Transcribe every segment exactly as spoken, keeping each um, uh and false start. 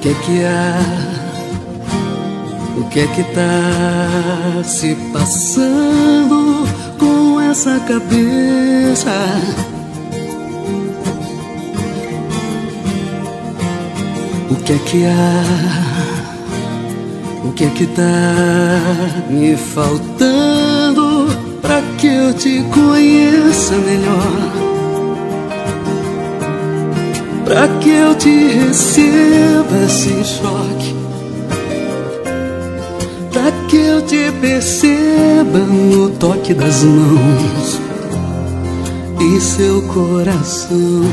que é que há? O que é que tá se passando com essa cabeça? O que é que há? O que é que tá me faltando pra que eu te conheça melhor? Pra que eu te receba sem choque? Pra que eu te perceba no toque das mãos e seu coração?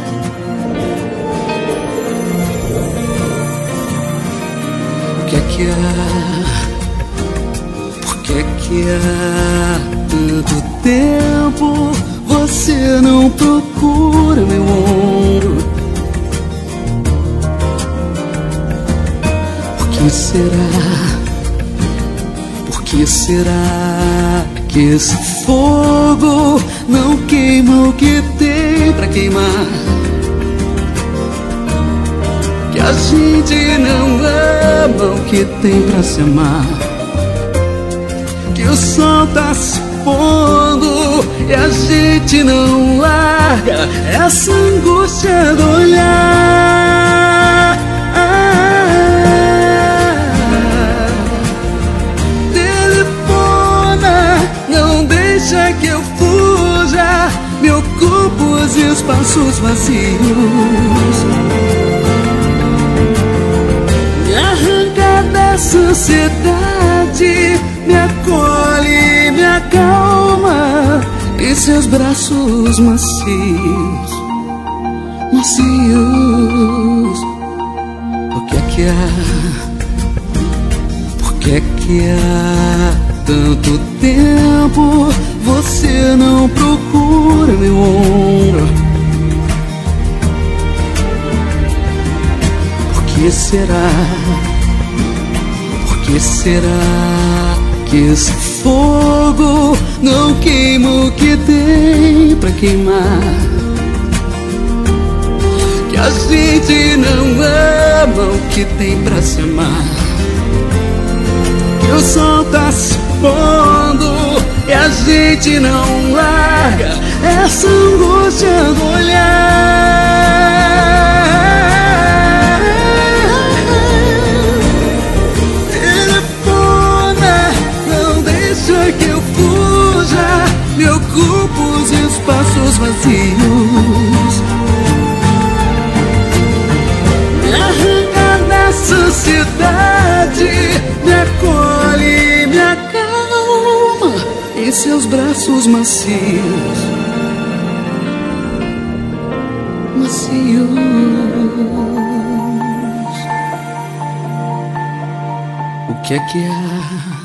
O que é que há? Por que é que há tanto tempo você não procura meu ombro? Por que será? Por que será que esse fogo não queima o que tem pra queimar? Que a gente não ama o que tem pra se amar? Que o sol tá se pondo e a gente não larga essa angústia do olhar. Telefona, não deixa que eu fuja, me ocupo os espaços vazios. Me arranca dessa ansiedade, me acolhe, me acalma em seus braços macios, macios. O que é que há? Por que é que há tanto tempo você não procura meu ombro? Por que será? Por que será que esse fogo não queima o que tem pra queimar? Que a gente não ama o que tem pra se amar? Que o sol tá se pondo e a gente não larga essa angústia do olhar. Que eu fuja, me ocupo os espaços vazios. Me arranca dessa ansiedade, me acolhe, me acalma em seus braços macios, macios. O que é que há?